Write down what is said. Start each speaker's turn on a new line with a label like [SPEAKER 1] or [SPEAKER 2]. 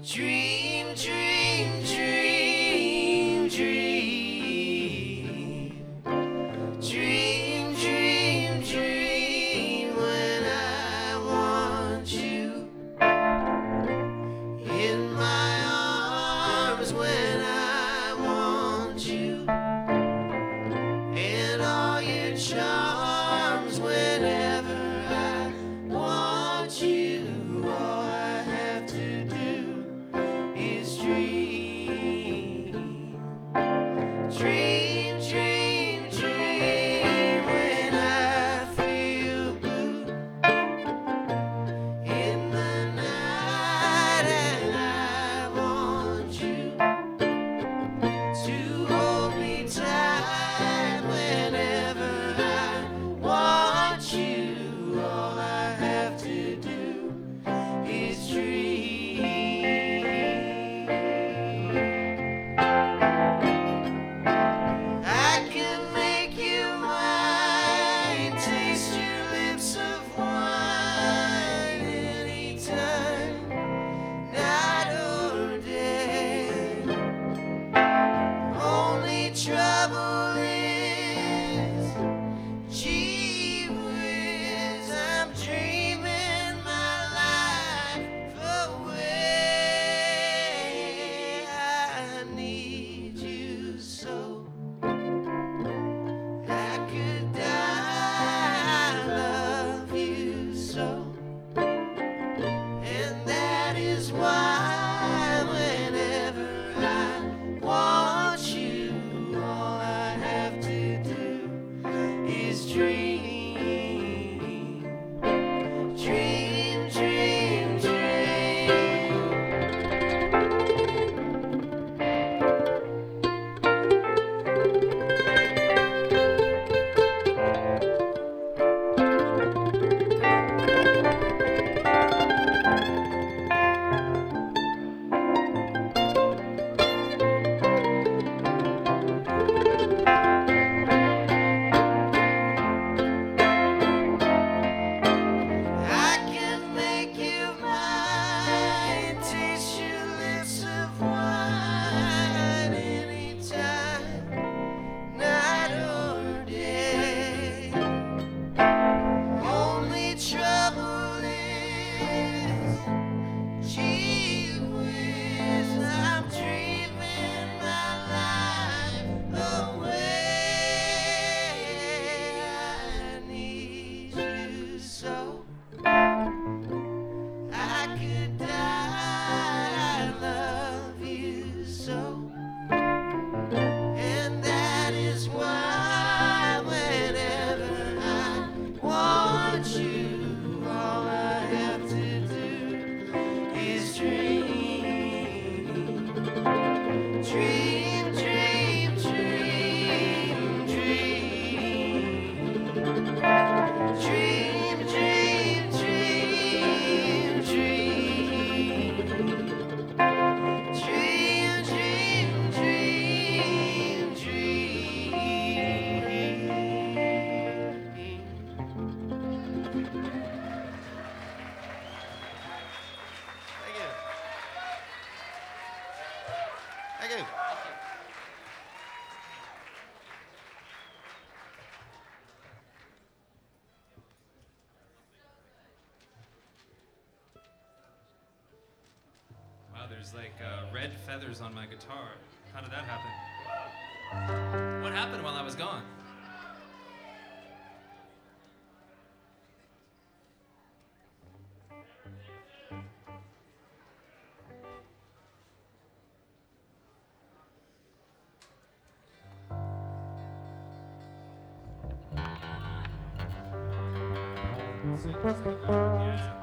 [SPEAKER 1] Dream, dream, dream, dream. Dream, dream, dream when I want you in my arms when I want you and all your charms whenever I want you. All I have to do is dream. Dream, dream, dream when I feel blue in the night and I want you to hold me tight whenever I want you. All I have to do is dream. I can make you mine, taste your lips of wine anytime, night or day. Only trouble is, gee whiz, I'm dreaming my life away. I need you so. I could die, I love you so. And that is why whenever I want you, all I have to do is dream. Dream, dream, dream. I can make you mine, taste your lips of wine anytime, night or day. Only trouble is, gee whiz, I'm dreaming my life away. I need you so. I could die, I love you so. And that is why whenever I want you, all I have to do is dream. Dream, dream, dream, dream. Dream, dream, dream, dream. Dream, dream, dream, dream. Thank you. Thank you.
[SPEAKER 2] Wow, there's like red feathers on my guitar. How did that happen? What happened while I was gone? Yeah.